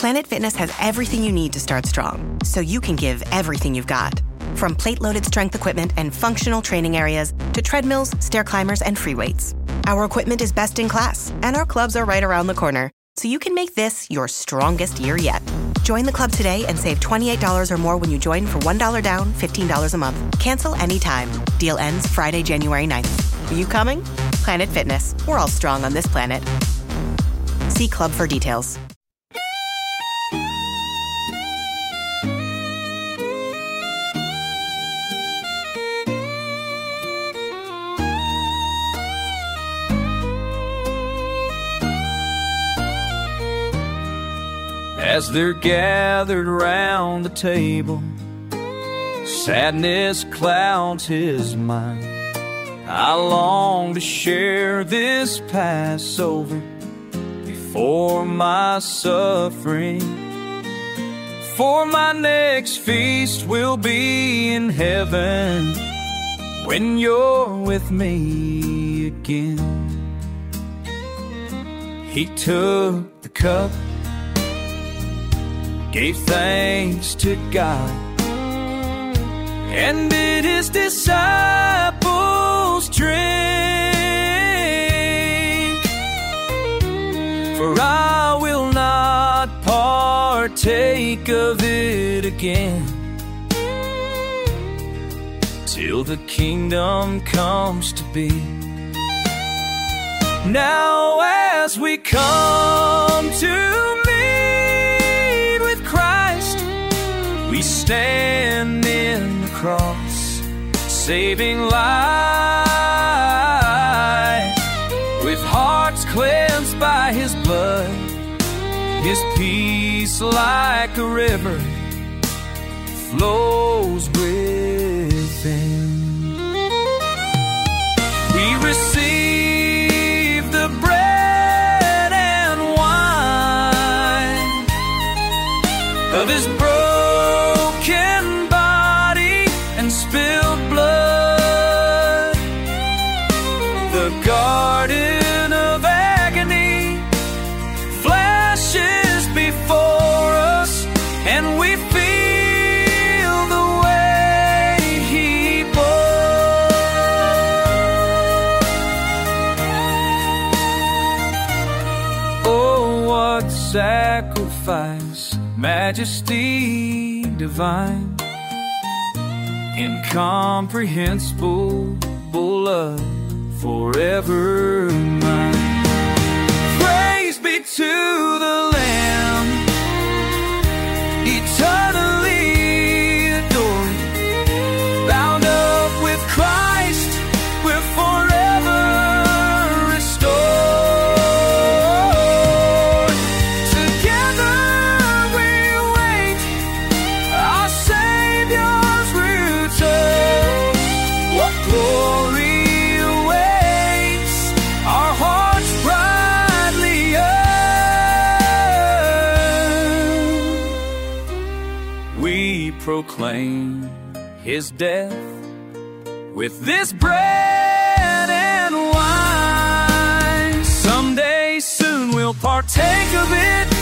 Planet Fitness has everything you need to start strong, so you can give everything you've got. From plate-loaded strength equipment and functional training areas to treadmills, stair climbers, and free weights. Our equipment is best in class, and our clubs are right around the corner, so you can make this your strongest year yet. Join the club today and save $28 or more when you join for $1 down, $15 a month. Cancel anytime. Deal ends Friday, January 9th. Are you coming? Planet Fitness. We're all strong on this planet. See club for details. As they're gathered round the table, sadness clouds his mind. I long to share this Passover before my suffering, for my next feast will be in heaven when you're with me again. He took the cup, gave thanks to God, and bid his disciples drink. For I will not partake of it again till the kingdom comes to be. Now as we come to meet with Christ, we stand in the cross, saving life. With hearts cleansed by his blood, his peace like a river flows within. We receive the bread and wine of his broken body and spilled blood. The garden of agony flashes before us, and we feel the way he bore. Oh, what sacrifice, majesty divine, incomprehensible love, forever mine. Praise be to the Lamb, eternally adored. Bound up with Christ, we're forever restored. Together we wait our Savior's return. What glory awaits our hearts brightly yearn. We proclaim his death with this bread and wine. Someday soon we'll partake of it